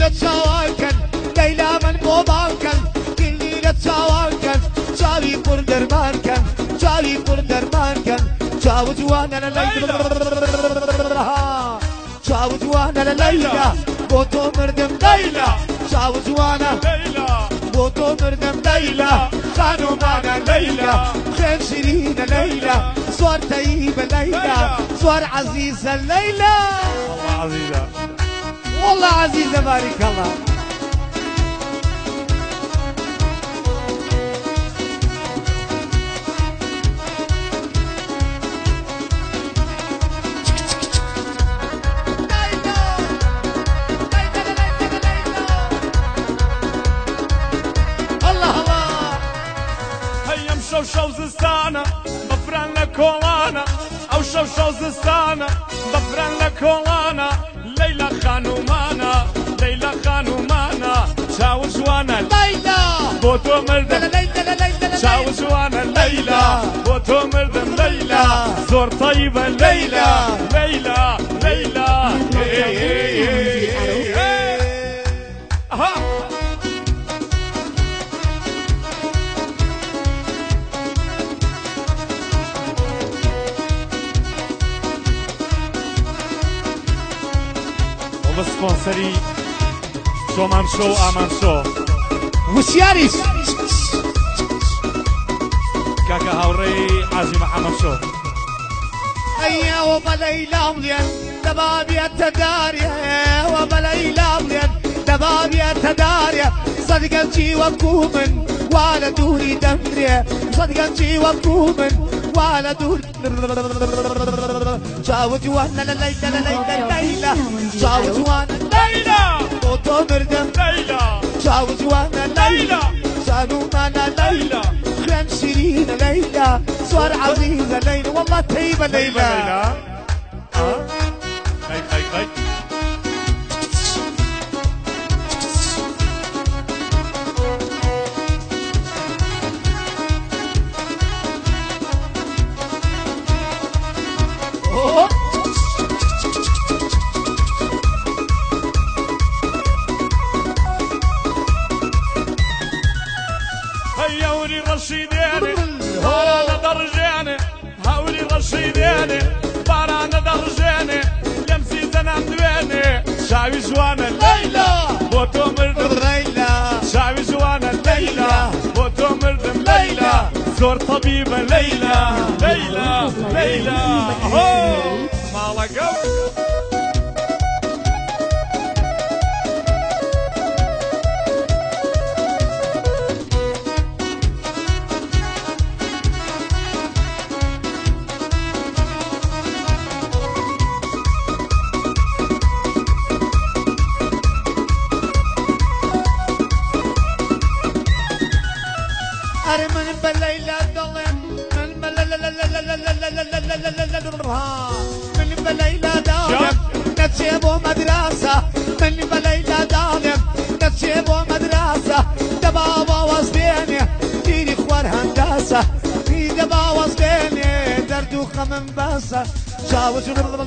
ليلة شواكن ليلى من بوباكن كل ليلة شواكن شاوي قردر ماركن شاوي قردر ماركن شاو جوانا ليلى شاو جوانا ليلى بوتو مردم ليلى شاو جوانا ليلى بوتو مردم ليلى خانو معنا ليلى خير شيرين ليلى صور طيبة ليلى صور عزيزة ليلى والله عزيزة والله عزيزة بارك الله شو زستانة بفرن لكولانا أو شو زستانة بفرن لكولانا ليلى خانومانا ليلى خانومانا شاو جوانا ليلى بوتو مردم شاو جوانا ليلى بوتو مردم ليلى زور طيبة ليلى ليلى ليلى سپانسری شومان شو آمان شو وشياريش كاكا هاوري عازي محمد شو هيا وبليلى مليان دباب يتداريا وبليلى مليان دباب يتداريا صدقتي وكومن ولا دوري دمريا صدقتي وكومن ولا دوري شاوت وانا ليلى ليلى شاوت وانا ليلى بوتو مردم ليلى شاوت وانا ليلى شانو مانا ليلى خير شيرين ليلى صور عزيزة ليلى والله طيبة ليلى خي خي خي هيوري رشيديني بارانا درجاني هوري رشيديني بارانا درجاني لمسي زنام دويني شاوي جوانا ليلى بوتو مردم ليلى شاوي جوانا ليلى بوتو مردم ليلى زور طبيبة ليلى ليلى ليلى هو مالك من بليلى ظلم من بليلى ظالم نتشيبو مدرسة من بليلى ظالم نتشيبو مدرسة دبابة وصديني ديري خوار هندسة في دبا وصديني دردوخة من باسة شاوج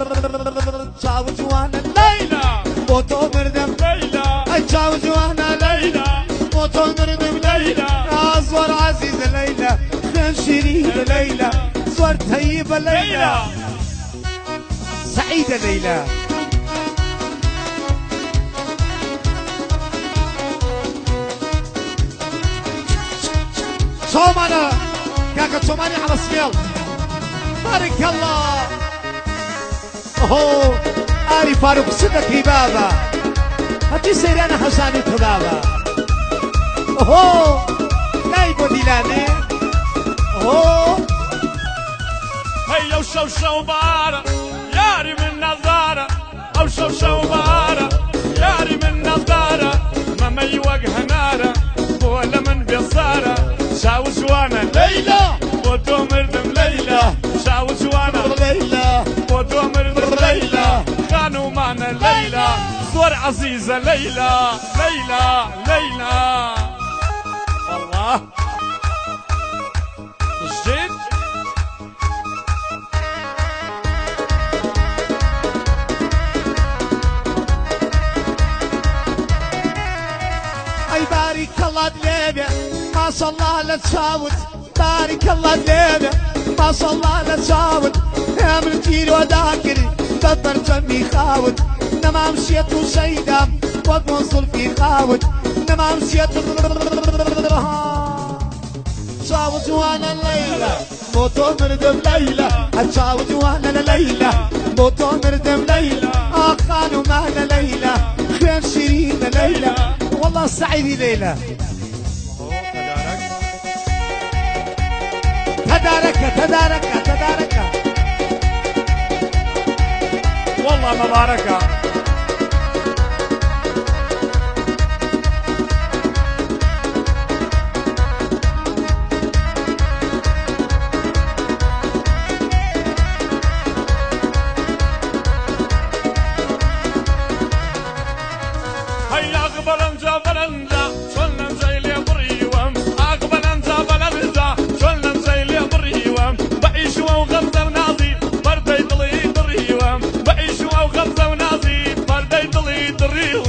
وانا ليلى بوتو مردم ليلى اي شاوج وانا ليلى بوتو مردم ليلى صور عزيزة ليلى خير شيرين ليلى صور طيبة ليلى سعيدة ليلى صومنا كاكا صوماني على سميل بارك الله اوه آري فاروق صدقي بابا هاتي سيرانا حساني تبابا اوه نايبو ديلاني اوه هيا وشو بارة ياري من نظارة او شو بارة ياري من نظارة ما يوجه نارة ولا من بصارة شاو جوانا ليلى بوتو مردم ليلى شاو جوانا ليلى بوتو مردم ليلى كانوا معنا ليلى صور عزيزة ليلى ليلى ليلى الله الجد الله دليبه ما شاء الله لا تشاوت بارك الله دليبه ما شاء الله لا تشاوت يا من تير وذاكري بدر جنبي خاوت انما مشيت وشيدام وبوصل في خاوت انما مشيت شاوت وانا الليله موتو مردم ليلى اتشاوت وانا ليلى موتو مردم ليلى خانوا معنا ليلى خير شيرين ليلى والله سعيدي ليلى تدارك والله مباركة هيا أقبل انجا بلنجا شلنا زي اللي بريوم أقبل انجا بلنجا شلنا زي اللي بريوم بعيش وغمزة ونازي بردي ضلي دريوم بعيش وغمزة ونازي بردي ضلي دريوم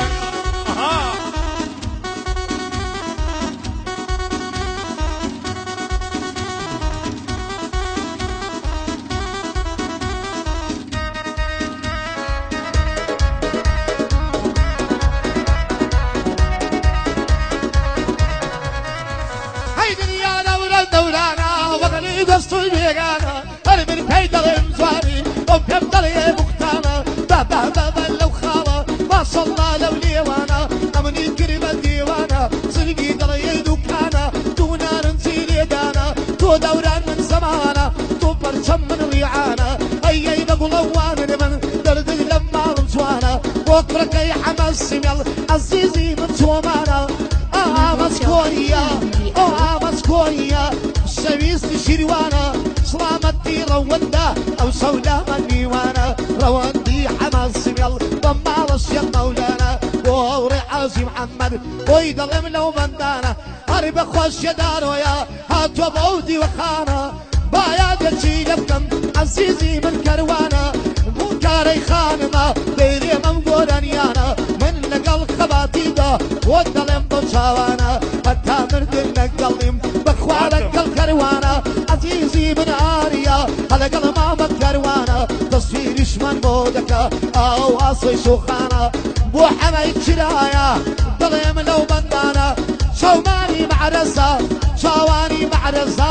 دستوي بيغانا أنا من كيد الإمزاري وبيبدل يا مختانا بابا لو خاوة ما شاء الله لو ليوانا أمني كريمة ديوانا صدقي دلي دوكانا تو نار نسيلي دانا تو دوران من زمانا تو برشم من ريعانا أي بقلوان من درد لما رمزوانا وكرك أي حماس سميل عزيزي من تومانا مسكونيا مسكونيا شبيست شيروانا سلامتي روندا او سودا منيوانا رواندي حماس سميل ضمال الشيخ مولانا ووري عازي محمد ويضلم لو بندانا هرب خوش يدارو يا هاتو بودي وخانا بايا دلشي لبكم عزيزي من كروانا مكاري خانما ديري ممقورانيانا من لقل خباتيدا والضلم بوشاوانا حتى مردن نقلم بخوالك الكروانا عزيزي من آريا هلا قلما بكروانا تصويرش من بودك او اصي شوخانا بو حمايد شرايا ضلم لو بندانا شوماني معرزة شواني معرزة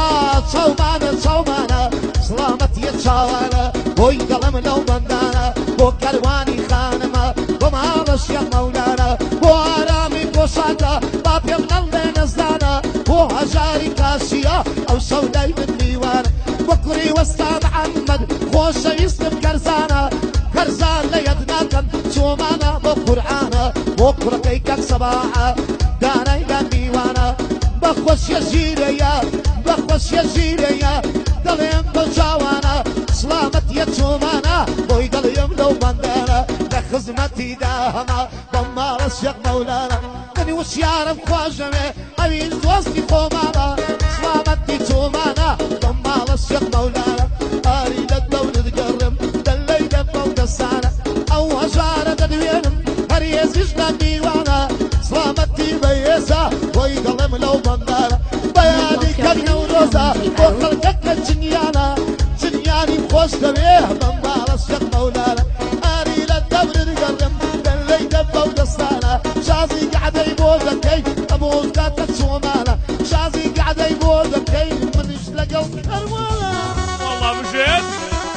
شومانا سلامتي تشاوانا بوي قلم لو بندانا بو كرواني خانما ومالش يا مولانا بو آرامي بوشاتا بابي مغلي نزدانا بو هجاري كاشيا او سوداي من ديوانا بكري وستا محمد خوش يسلم كرزانا كرزان ليدناكن شومانا بو قرعانا بكرة كيكك صباحا دانا يدان ديوانا بخوش يا جيريا بخوش يا جيريا دليم بجاوانا سلامت يا شومانا بوي دليم لو بندانا لخزمتي داهما ضمال الشيخ مولانا مني وش يعرف خواجمي أمين دوستي خومانا سلامتي شومانا ضمال الشيخ مولانا أريد الدولة تقرم دلي دفا ودسانا أو هجارة تدوينم هريز يجنان ديوانا سلامتي بيسا بوي دليم لو بندانا بياني كبنا وروزا وخلقك الجنيانا جنياني خوش دبيه ضمال الشيخ مولانا أريد الدولة تقرم دلي دفا ودسانا شازي قاعد يبوزكي أبوز قاتك شومانا شازي قاعد يبوزكي من يشلق الكروانا والله مجد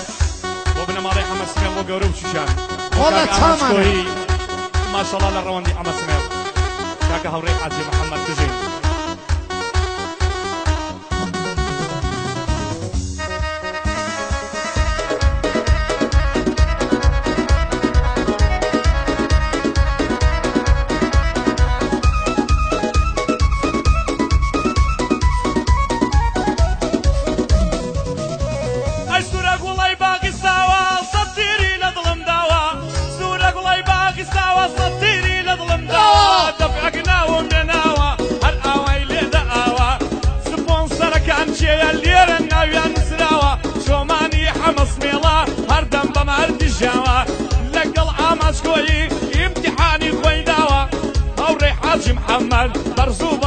وابن مالي حمد سمير وقروب شيشان والله تمام ما شاء الله للرواندي حمد سمير شاكا هوري حاجي محمد تجين محمد برزوب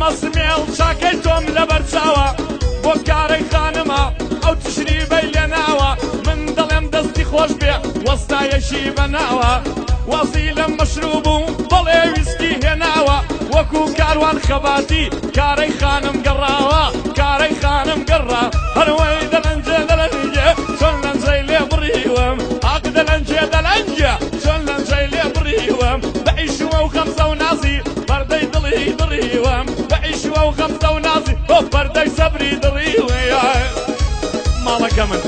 ئەمە سمێڵ چاکەی تۆم لەبەر چاوە بۆ کارەی خانمە ئەو تشریبەی لێ ناوە من دەڵێم دەستی خۆش بێ وەستایەشی بەناوە وەزی لە مەشروب و بەڵێ ویسکی هێناوە وەکو کاروان خەباتی کارەی خانم گەڕاوە کارەی خانم گەڕا هەروەی دەلەنجێ دەلەنجێ چۆن لەنجەی لێ بڕیوەم ئاق دەلەنجێ دەلەنجێ چۆن لەنجەی لێ بڕیوەم بە ئیشوە و خەمزە و نازی بەردەی دڵی دڕیوەم بە ئیشوە و خەمزە و نازی بۆ بەردەی سەبری دڕیوێ ماڵەکە من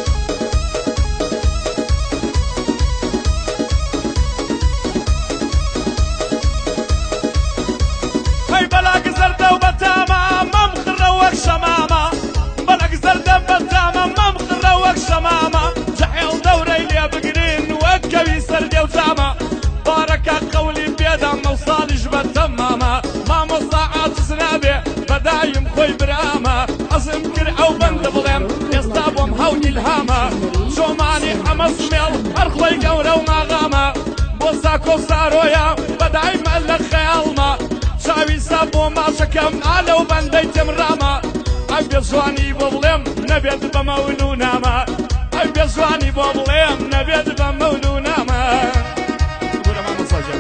بەلاک زەردە و بەتامە مەم خڕە وەک شەمامە بەلاک زەردە بەتامە مەم خڕە وەک شەمامە جەحێڵ دەورەی لێ بگرین وەک کەوی سەردێ و تامە بارەکە قەولی پێدا مەو ساڵیش بەتەمامە مامۆستا عاجز نابێ بەدایم خۆی برامە ئەزم کرد ئەو بەندە بڵێم ئێستا بۆم هەوت ئیلهامە شۆمانی ئەمە سمێڵ هەر خۆی گەورە و ماغامە بۆ ساکۆ سارۆیە بەدایمە لە خەیاڵمە چاویسا بۆ ماشەکەم ئالە و بەندەی تێمڕامە ئەو بێزوانی بۆ بڵێم نەبێت بە مەول و نامە ئەو بێزوانی بۆ بڵێم نەبێت بە مەول و نامە گورە مامۆستا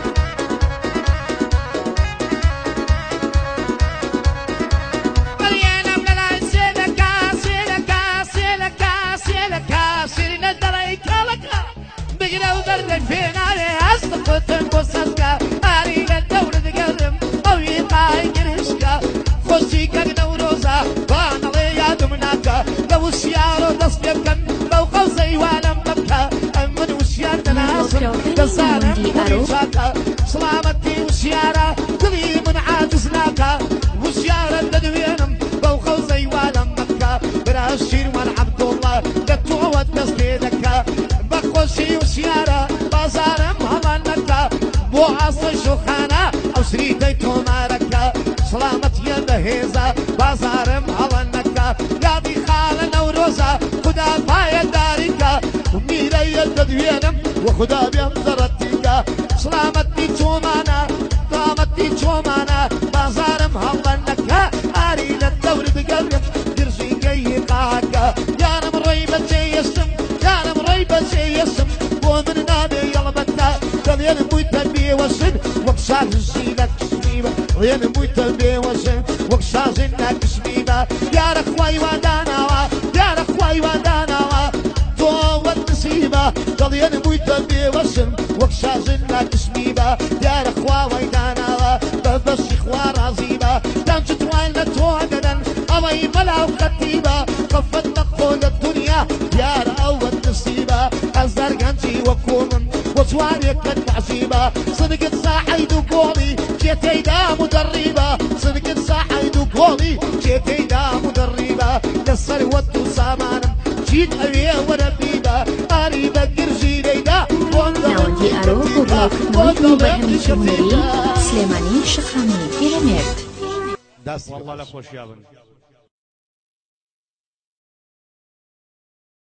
مەریانم لەلای سێلەکە سێلەکە سێلەکە سێلەکە سێرینە دەڵی کاڵەکە بگرە و دەردەی پێنارێ هەست خۆتن بۆ سەسکە ئاری لە دەورە دەگەڕم ئەوی قای گرشکە خۆشی کەک نەورۆزە بانەڵێ یادم ناکە لە وشیارۆ دەست پێ بکەن بەو قەوزەی وانم بکە ئەم من وشیار دەناسم دەزانم کوڕی چاکە سڵامەتی وشیارە دڵی من عاجز ناکە وشیارە دەدوێنم بەو قەوزەی وانم بکە برا شیروان عەبدوڵڵە لە تۆوە دەست پێ دەکە بە خۆشی وشیارە بازارم هەمان نەکە بۆ ئاسە شوخانە ئەو سریتەی تۆمارەکە سڵامەتیە بەهێزە بازارم هەڵە نەکە یادی خاڵە نەورۆزە خدا پایە داریکە میرەیە دەدوێنم وە خدا بێم دەڕەتیکە سڵامەتی چۆمانە سڵامەتی چۆمانە بازارم هەڵە نەکە ئاری لە دەور بگەڕم گرژینگەی قاکە یانم ڕێی بەجێیەسم یانم ڕێی بەجێیەسم بۆ من نابێ یەڵبەتە دەڵێنم بوویتە بێوەسن وەک شارژی لە کشمیوە دەڵێنم بوویتە بێوەسن وەک شازن لە کشمیوە یارە خوای واداناوە یارە خوای واداناوە تۆوە نسیبە دەڵێنم بوویتە بێوەسن وەک شازن لە کشمیوە یارە خواوەی داناوە بەبەشی خوا ڕازیبە دەم چ توان لە تۆ دەدەن ئەوەی بەلاو خەتیبە خەفەت نەخۆ لە دنیا یارە ئەوە نسیبە ئەز دەرگەنجی وەکۆ من بۆ توانێکە عەجیبە سنگت ساحەید و گۆڵی کێتەیدا مدەڕیبە سنگت ساحەید و گۆڵی کێتەیدا مدەڕیبە لەسەر وەت و سامانم چیت ئەوێ وەرە بیبە ئاری بە گرژیرەیدا ناوەندی ئارۆ بۆ بڵاوکردنەوەی بە هەمیشەمەری سلێمانی شەقامی پیرەمێرد دەست والله لە خۆشیاڵن